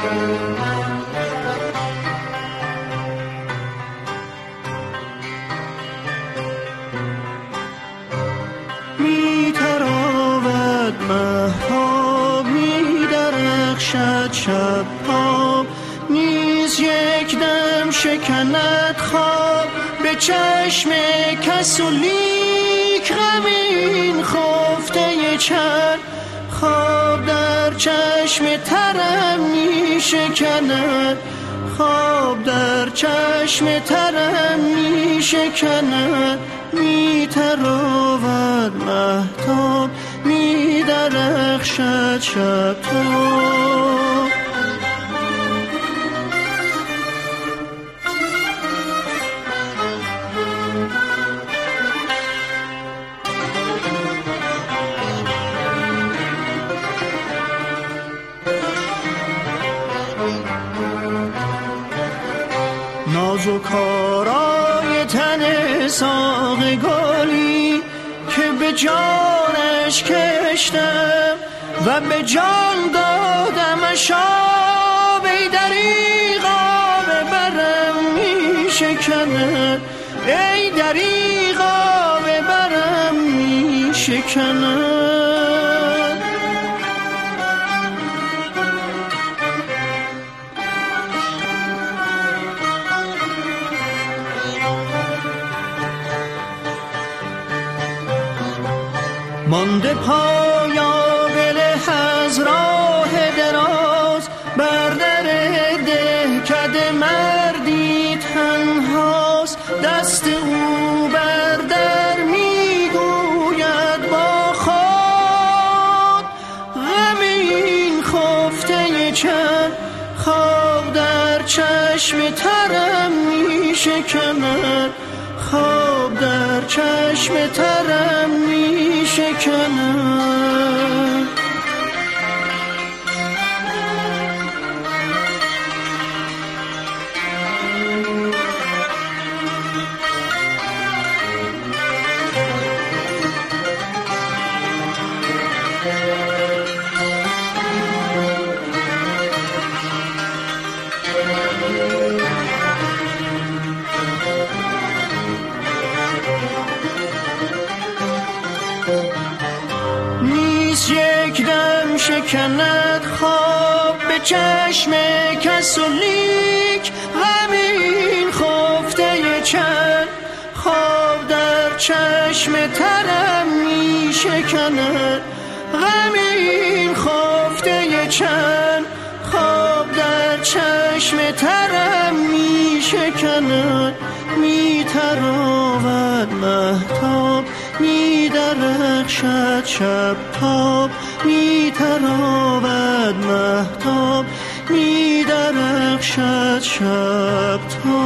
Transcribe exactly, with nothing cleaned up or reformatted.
می تراود مهتاب، می درخشد شب تاب، نیز یک دم شکند خواب به چشم کس و لیک غمین خفته چر. خواب در چشم ترم می شکند، خواب در چشم ترم می شکند. می تراود مهتاب، می درخشد شب تاب. نازک آرای تن ساق گلی که به جانش کشتم و به جان دادمش آب، ای دریغا به برم می شکند، ای دریغا به برم می شکند. مانده پایابل از راه دراز، بر در دهکده مردی تنهاست. دست او بر در میگوید با خود غم این خفته چند. خواب در چشم ترم می شکند، خواب در چشم ترم می شکند. نیست یک دم شکند خواب به چشم کس و لیک غمین خفته چند. خواب در چشم ترم می شکند، غمین خفته چند. خواب در چشم ترم می شکند. می تراود مهتاب، می درخشد شب تاب، می تراود مهتاب، می درخشد شب تاب.